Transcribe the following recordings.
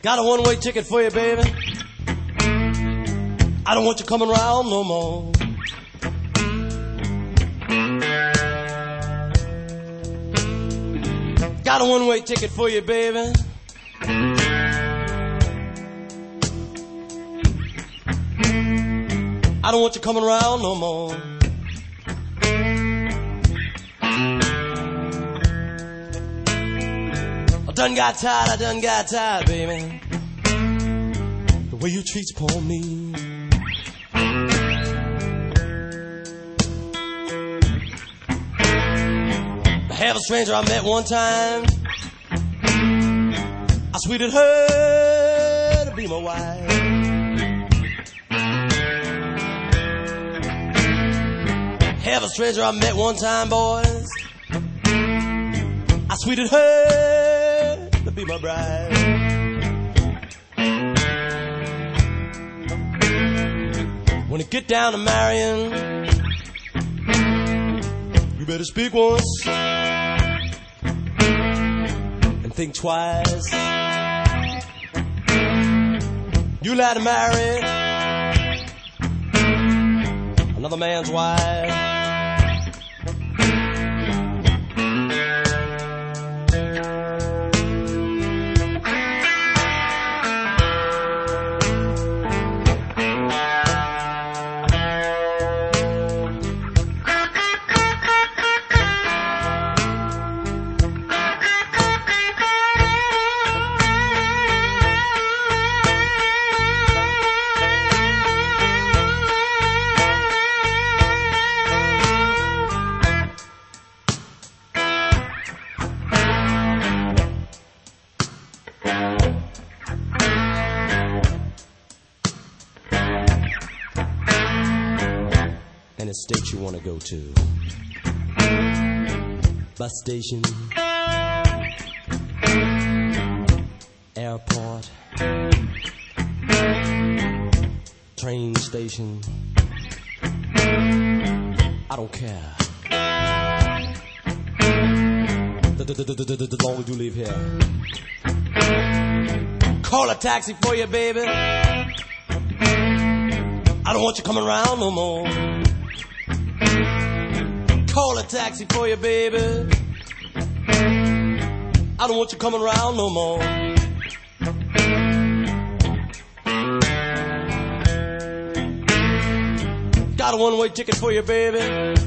Got a one-way ticket for you, baby. I don't want you coming around no more. Got a one-way ticket for you, baby. I don't want you coming around no more. I done got tired, baby. The way you treat poor me. I have a stranger I met one time. I sweeted her to be my wife. Have a stranger I met one time, boys. I sweeted her to be my bride. When it get down to marrying, you better speak once and think twice. You like to marry another man's wife. Any state you want to go to. Bus station, airport, train station. I don't care. The long as you live here. Call a taxi for you, baby. I don't want you coming around no more. Call a taxi for you, baby. I don't want you coming around no more. Got a one-way ticket for you, baby.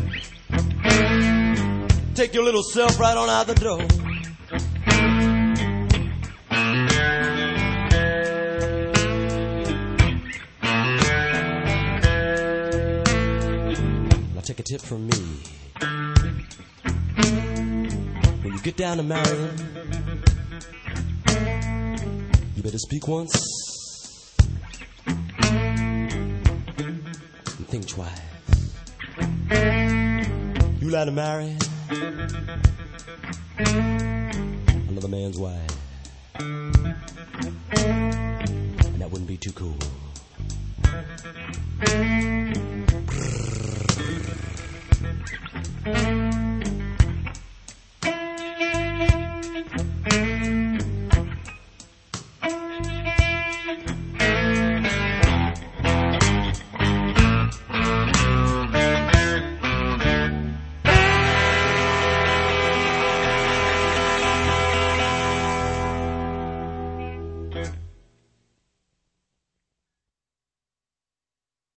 Take your little self right on out the door. Now take a tip from me. When you get down to marrying, you better speak once and think twice. You like to marry another man's wife, and that wouldn't be too cool.